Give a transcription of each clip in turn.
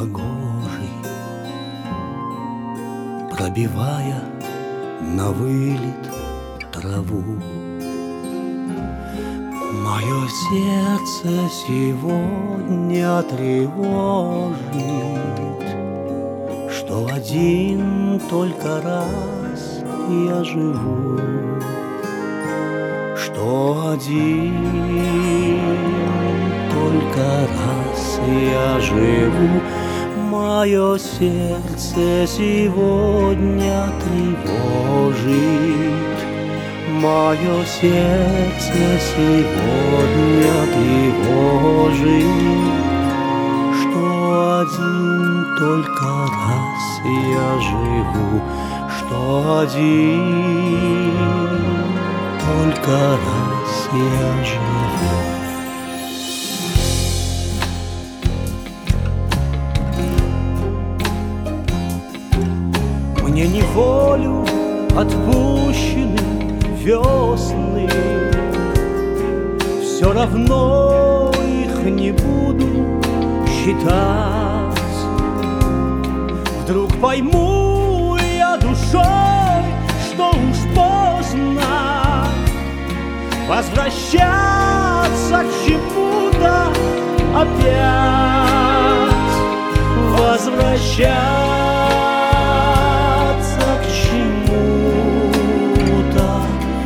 погожий, пробивая на вылет траву. Мое сердце сегодня тревожит, что один только раз я живу, что один только раз я живу. Мое сердце сегодня тревожит, мое сердце сегодня тревожит, что один только раз я живу, что один только раз я живу. Мне неволю отпущены весны, все равно их не буду считать. Вдруг пойму я душой, что уж поздно возвращаться к чему-то опять, возвращаться к чему-то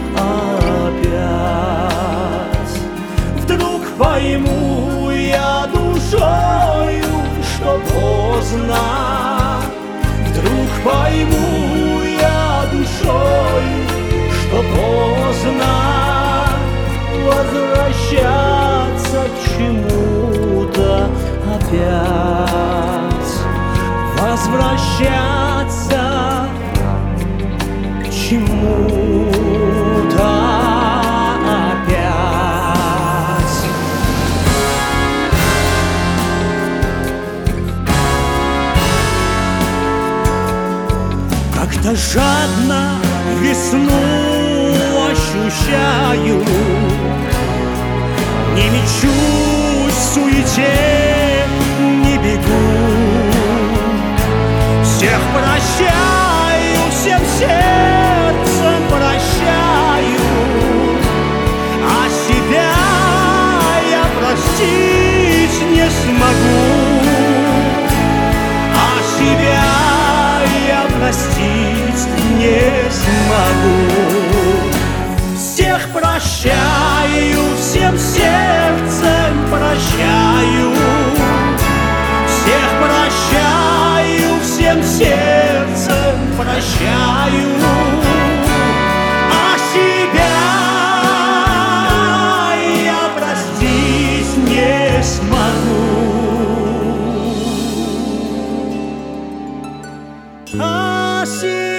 опять. Вдруг пойму я душою, что поздно. Вдруг пойму я душою, что поздно возвращаться к чему-то опять, возвращаться к чему-то опять. Как-то жадно весну ощущаю, не мечусь в суете, не бегу. Всех прощаю, всем сердцем прощаю, а себя я простить не смогу, а себя я простить не смогу. Всех прощаю, всем сердцем прощаю, всех прощаю, всем сердцем прощаю, а себя я простить не смогу, а себя